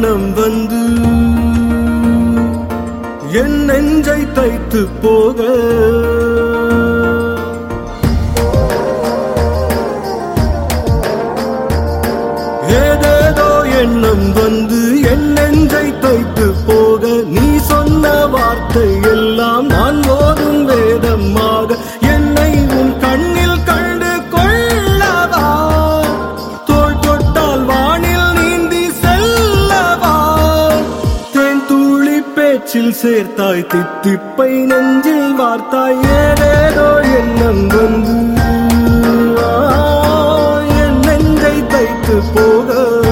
எண்ணம் வந்து என் நெஞ்சை தைத்து போக ஏதேதோ எண்ணம் வந்து என் நெஞ்சை தைத்து போக நீ சொன்ன வார்த்தை எல்லாம் நான் ஓதும் வேதமாக என்னை உன் கண்ணில் கண்டு கொள்ளவா தோள் தொட்டால் வானில் நீந்தி செல்லவா தேன் தூளி பேச்சில் சேர்த்தாய் தித்திப்பை நெஞ்சில் வார்த்தாய் ஏதேதோ எண்ணம் வந்து என் நெஞ்சை தைத்து போக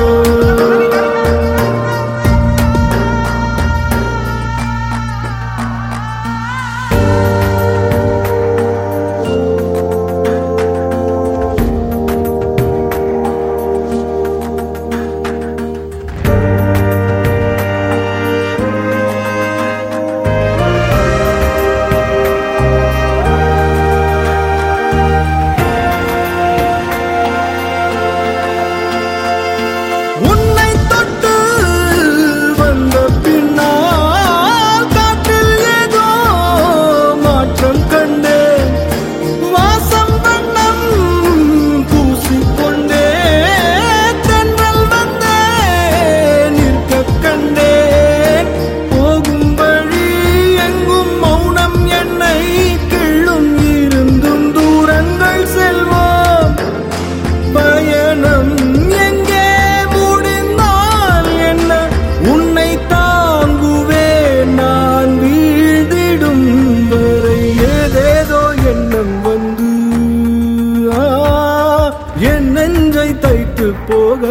என் நெஞ்சை தைத்து போக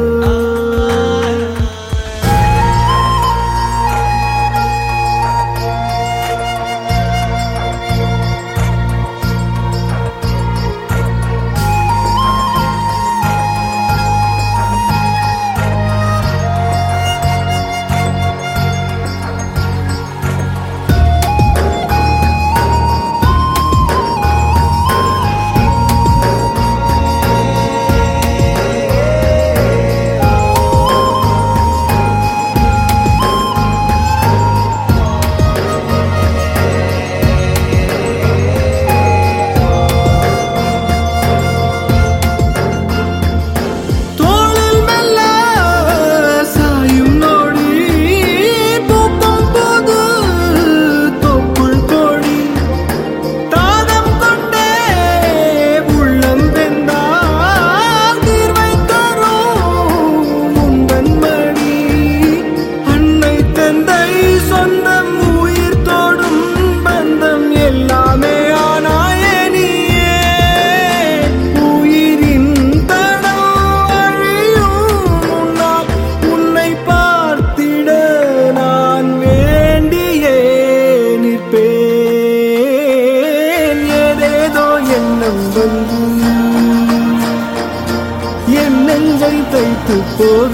என் நெஞ்சை தைத்து போக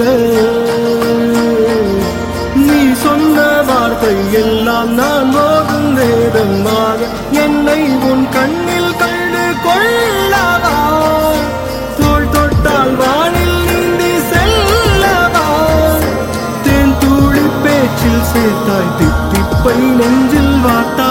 நீ சொன்ன வார்த்தை எல்லாம் நான் ஓதும் வேதமாக என்னை உன் கண்ணில் கண்டு கொள்ளவா தோள் தொட்டால் வானில் நீந்தி செல்லவா தேன் தூளி பேச்சில் சேர்த்தாய் தித்திப்பை நெஞ்சில் வார்த்தாய்